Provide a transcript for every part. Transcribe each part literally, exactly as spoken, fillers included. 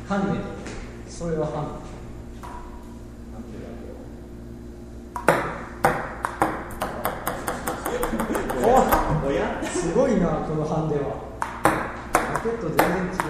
ハンデ。それはハンデ。おやすごいな、このハンデは。ラケット全然違う。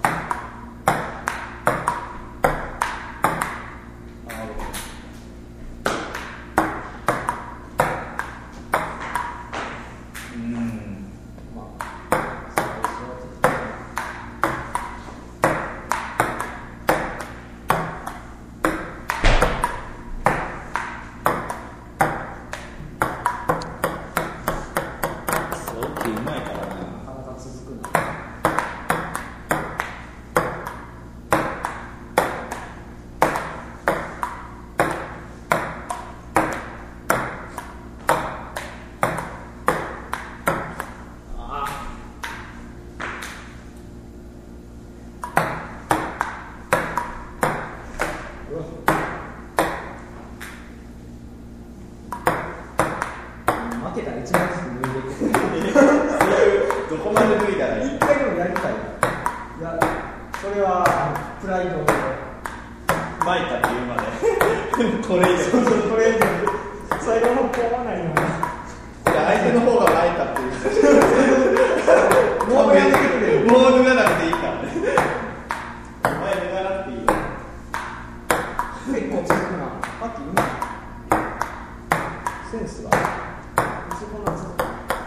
負けたら一番ずつ脱いでいく。 どこまで脱いだらいい？ 一回でもやりたい。いや、それはプライドで巻いたっていうまでこれ以上そうそう、これ以上最後の方はないのに。 相手の方が巻いたっていうもうやめてくれる。 もう脱がなくていいからね。お前脱がなくていいよ。 結構続くな。パッキーうまい。センスがそこなんですか。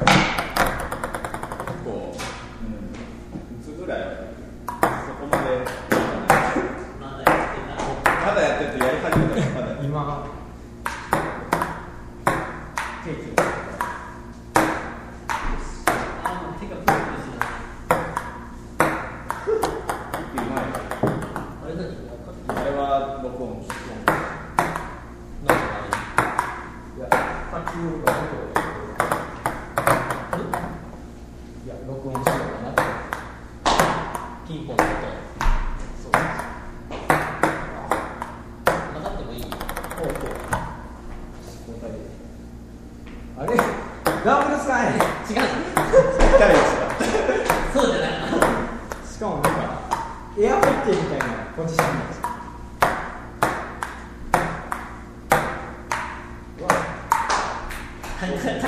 結構、うん、いつぐらいそこまでまだやってた。 まだやってるとやり始めたらまだ今ケーキをあ、もう手がプルプルしない。 うまい。 あれ何？ あれは録音してなんかいや、パッキーがいや、録音しようかなって。 ピンポンだとそうなかってもいい。 こうこう交代であれダブルスかい。 違う。 痛いですそうじゃない。 しかもなんかエアホッケーみたいなポジションなんですよ。うわ高い高い。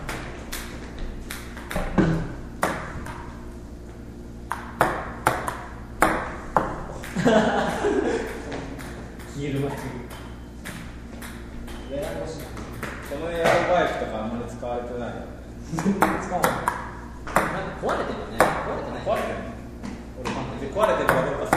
消える前に。 ややこしい。 このエアバイクとかあんまり使われてないよね。 使わない。 なんか壊れてるよね。壊れてない。 壊れてるの？俺壊れてるかどうか